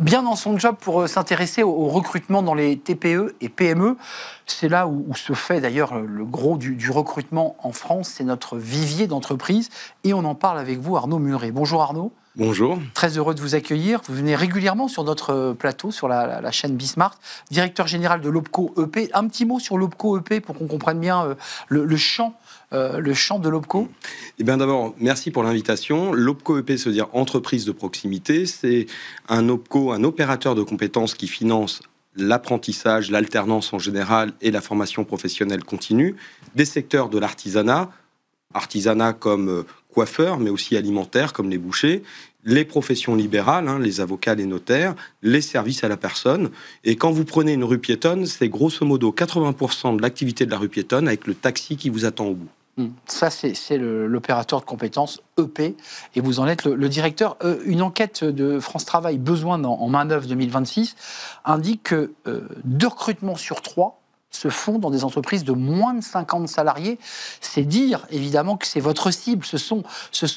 bien dans son job pour s'intéresser au recrutement dans les TPE et PME. C'est là où se fait d'ailleurs le gros du recrutement en France. C'est notre vivier d'entreprise. Et on en parle avec vous, Arnaud Muret. Bonjour Arnaud. Bonjour. Très heureux de vous accueillir. Vous venez régulièrement sur notre plateau, sur la chaîne Bismart, directeur général de l'Opco EP. Un petit mot sur l'Opco EP pour qu'on comprenne bien le champ de l'Opco. Eh bien d'abord, merci pour l'invitation. L'Opco EP, se dire entreprise de proximité, c'est un Opco, un opérateur de compétences qui finance l'apprentissage, l'alternance en général et la formation professionnelle continue, des secteurs de l'artisanat comme coiffeurs, mais aussi alimentaires comme les bouchers, les professions libérales, les avocats, les notaires, les services à la personne. Et quand vous prenez une rue piétonne, c'est grosso modo 80% de l'activité de la rue piétonne avec le taxi qui vous attend au bout. Ça, c'est l'opérateur de compétences EP, et vous en êtes le directeur. Une enquête de France Travail, besoin en main-d'œuvre 2026, indique que 2 recrutements sur 3 se font dans des entreprises de moins de 50 salariés. C'est dire, évidemment, que c'est votre cible, ce sont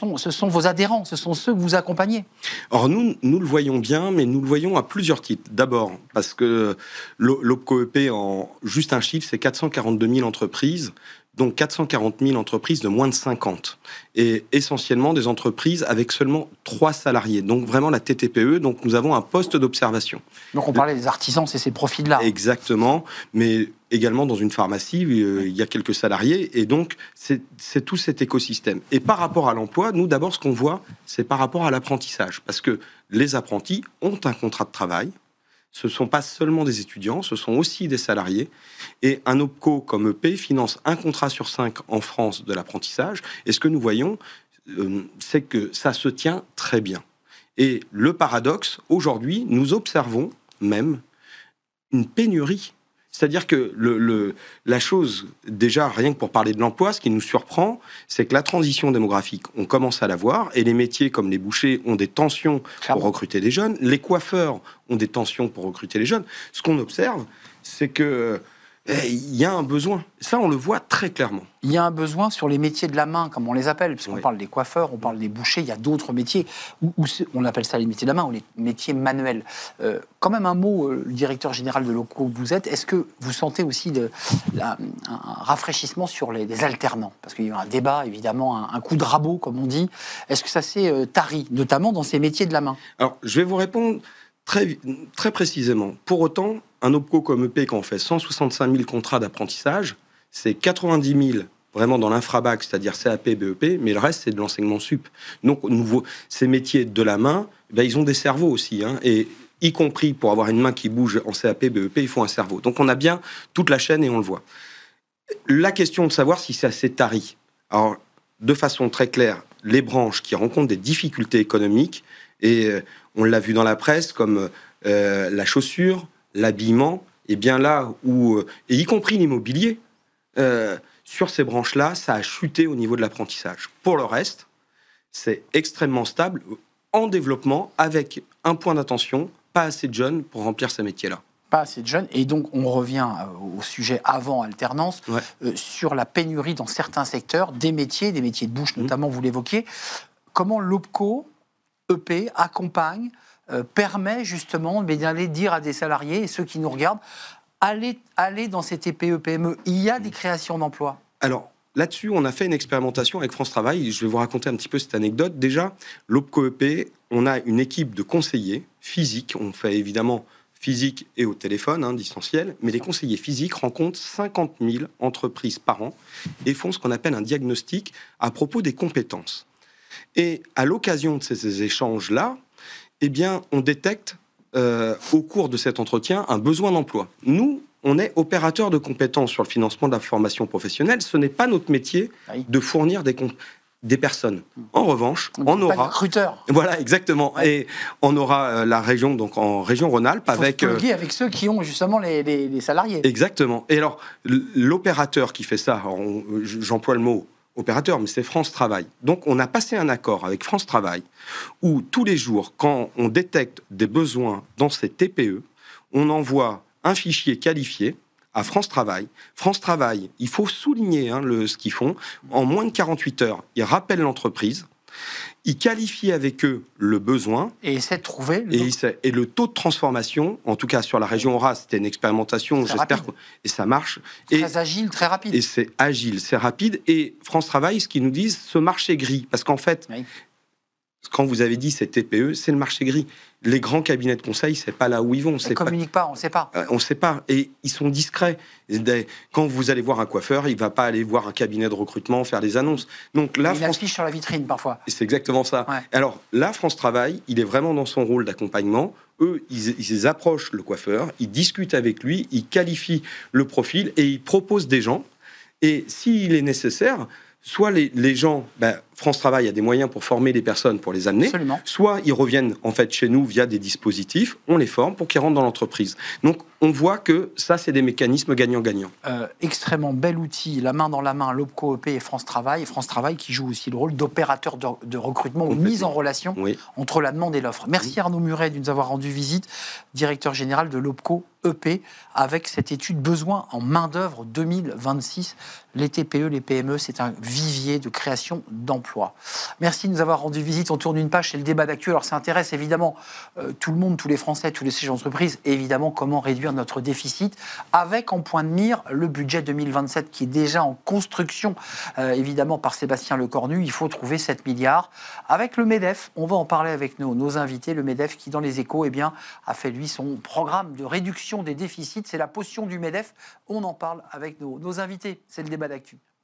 vos adhérents, ce sont ceux que vous accompagnez. Or, nous le voyons bien, mais nous le voyons à plusieurs titres. D'abord, parce que l'Opco EP, en juste un chiffre, c'est 442 000 entreprises, donc 440 000 entreprises de moins de 50. Et essentiellement des entreprises avec seulement 3 salariés. Donc vraiment la TTPE, donc nous avons un poste d'observation. Donc on parlait des artisans, c'est ces profils-là. Exactement, mais également dans une pharmacie, il y a quelques salariés, et donc c'est tout cet écosystème. Et par rapport à l'emploi, nous d'abord ce qu'on voit, c'est par rapport à l'apprentissage. Parce que les apprentis ont un contrat de travail. Ce ne sont pas seulement des étudiants, ce sont aussi des salariés. Et un OPCO comme EP finance un contrat sur 5 en France de l'apprentissage. Et ce que nous voyons, c'est que ça se tient très bien. Et le paradoxe, aujourd'hui, nous observons même une pénurie. C'est-à-dire que la chose, déjà, rien que pour parler de l'emploi, ce qui nous surprend, c'est que la transition démographique, on commence à la voir, et les métiers comme les bouchers ont des tensions pour recruter des jeunes, les coiffeurs ont des tensions pour recruter les jeunes. Ce qu'on observe, c'est que il y a un besoin. Ça, on le voit très clairement. Il y a un besoin sur les métiers de la main, comme on les appelle, puisqu'on parle des coiffeurs, on parle des bouchers, il y a d'autres métiers, où on appelle ça les métiers de la main, ou les métiers manuels. Quand même un mot, le directeur général de l'Opco que vous êtes, est-ce que vous sentez aussi un rafraîchissement sur les alternants? Parce qu'il y a eu un débat, évidemment, un coup de rabot, comme on dit. Est-ce que ça s'est tari, notamment dans ces métiers de la main? Alors, je vais vous répondre très, très précisément. Pour autant, un OPCO comme EP, quand on fait 165 000 contrats d'apprentissage, c'est 90 000 vraiment dans l'infrabac, c'est-à-dire CAP, BEP, mais le reste, c'est de l'enseignement sup. Donc, ces métiers de la main, ils ont des cerveaux aussi, et y compris pour avoir une main qui bouge en CAP, BEP, il faut un cerveau. Donc, on a bien toute la chaîne et on le voit. La question de savoir si ça s'est tari. Alors, de façon très claire, les branches qui rencontrent des difficultés économiques, et on l'a vu dans la presse, comme la chaussure, l'habillement, et bien là où, et y compris l'immobilier, sur ces branches-là, ça a chuté au niveau de l'apprentissage. Pour le reste, c'est extrêmement stable, en développement, avec un point d'attention, pas assez de jeunes pour remplir ces métiers-là. Pas assez de jeunes, et donc on revient au sujet avant alternance, sur la pénurie dans certains secteurs, des métiers de bouche notamment, vous l'évoquiez. Comment l'Opco EP accompagne, permet justement d'aller dire à des salariés et ceux qui nous regardent, allez dans ces TPE, PME, il y a des créations d'emplois. Alors, là-dessus, on a fait une expérimentation avec France Travail. Je vais vous raconter un petit peu cette anecdote. Déjà, l'Opco EP, on a une équipe de conseillers physiques. On fait évidemment physique et au téléphone, distanciel. Mais les conseillers physiques rencontrent 50 000 entreprises par an et font ce qu'on appelle un diagnostic à propos des compétences. Et à l'occasion de ces échanges-là, on détecte au cours de cet entretien un besoin d'emploi. Nous, on est opérateur de compétences sur le financement de la formation professionnelle. Ce n'est pas notre métier de fournir des personnes. En revanche, on aura... Pas de recruteur. Voilà, exactement. Ouais. Et on aura la région, donc en région Rhône-Alpes, avec ceux qui ont justement les salariés. Exactement. Et alors, l'opérateur qui fait ça, j'emploie le mot opérateur, mais c'est France Travail. Donc, on a passé un accord avec France Travail où tous les jours, quand on détecte des besoins dans ces TPE, on envoie un fichier qualifié à France Travail. France Travail, il faut souligner ce qu'ils font. En moins de 48 heures, ils rappellent l'entreprise. il qualifie avec eux le besoin. Et essaie de trouver. Et le taux de transformation, en tout cas sur la région Aura, c'était une expérimentation, j'espère, et ça marche. Très agile, très rapide. Et c'est agile, c'est rapide. Et France Travail, ce qu'ils nous disent, ce marché gris. Parce qu'en fait, quand vous avez dit c'est TPE, c'est le marché gris. Les grands cabinets de conseil, c'est pas là où ils vont. Ils ne communiquent pas, on ne sait pas. On ne sait pas. Et ils sont discrets. Quand vous allez voir un coiffeur, il ne va pas aller voir un cabinet de recrutement faire des annonces. Donc là, il affiche sur la vitrine parfois. C'est exactement ça. Ouais. Alors là, France Travail, il est vraiment dans son rôle d'accompagnement. Eux, ils approchent le coiffeur, ils discutent avec lui, ils qualifient le profil et ils proposent des gens. Et s'il est nécessaire, soit les gens, France Travail a des moyens pour former les personnes, pour les amener. Absolument. Soit ils reviennent en fait chez nous via des dispositifs, on les forme pour qu'ils rentrent dans l'entreprise. Donc on voit que ça, c'est des mécanismes gagnant-gagnant. Extrêmement bel outil, la main dans la main, l'OPCO EP et France Travail. Et France Travail qui joue aussi le rôle d'opérateur de recrutement ou de mise en relation entre la demande et l'offre. Merci Arnaud Muret de nous avoir rendu visite, directeur général de l'OPCO EP, avec cette étude Besoin en main-d'œuvre 2026. Les TPE, les PME, c'est un vivier de création d'emplois. Merci de nous avoir rendu visite. On tourne une page, c'est le débat d'actu. Alors ça intéresse évidemment tout le monde, tous les Français, tous les sièges d'entreprise. Évidemment, comment réduire notre déficit avec en point de mire le budget 2027 qui est déjà en construction, évidemment par Sébastien Lecornu. Il faut trouver 7 milliards. Avec le MEDEF, on va en parler avec nos invités. Le MEDEF qui, dans les Échos, a fait lui son programme de réduction des déficits. C'est la potion du MEDEF. On en parle avec nos invités. C'est le débat d'actu.